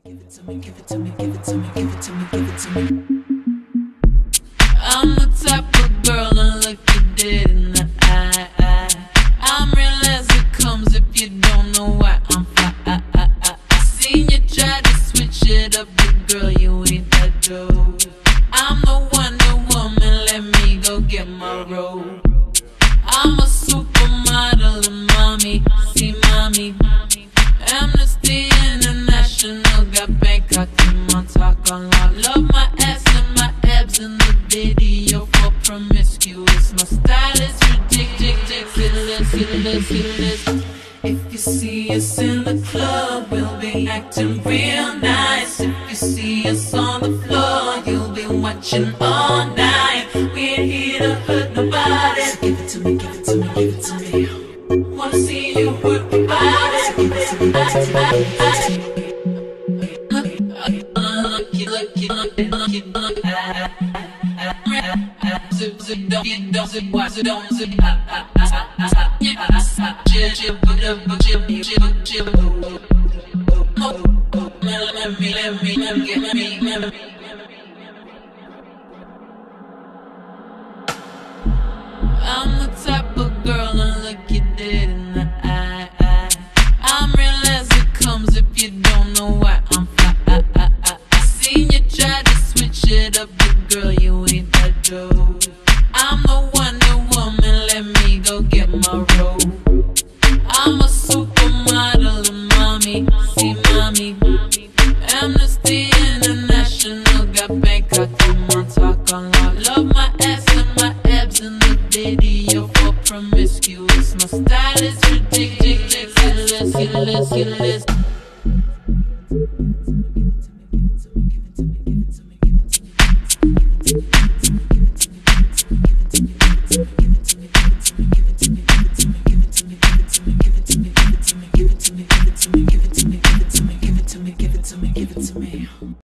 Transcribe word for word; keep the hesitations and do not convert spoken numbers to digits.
Give it to me, give it to me, give it to me, give it to me, give it to me. I'm the type of girl to look you dead in the eye. I'm real as it comes if you don't know why I'm fly. I, I, I, I seen you try to switch it up, but girl, you ain't that dope. I'm the Wonder Woman, let me go get my robe. I'm a supermodel and mommy, see mommy. Amnesty International got Bangkok in my talk on law. Love my ass and my abs in the video for promiscuous. My style is ridiculous, ridiculous, ridiculous. If you see us in the club, we'll be acting real nice. If you see us on the floor, you'll be watching all night. We ain't here to hurt nobody. So give it to me, give it to me, give it to me. Wanna see you work your body. So give it to me, give it to me, give it to me. Lucky, lucky, lucky, lucky, lucky. Zip, zip, don't get, don't zip, why zip, don't zip. Chill, chill, put up, chill, chill, chill. Let me, let me, let me, let me, let me. I'm the type of girl to look you dead in the eye. I'm real as it comes if you don't know why I'm fly. I, I, I, I seen you try to switch it up, but girl, you ain't that dope. I'm the Wonder Woman, let me go get my robe. I'm a supermodel and mommy, see mommy. Amnesty International got Bangkok in my talk on law. Love my ass and my abs in the video for promiscuous. My style is ridiculous, ridiculous, ridiculous. Give it to me, give it to me, give it to me, give it to me, give it to me, give it to me.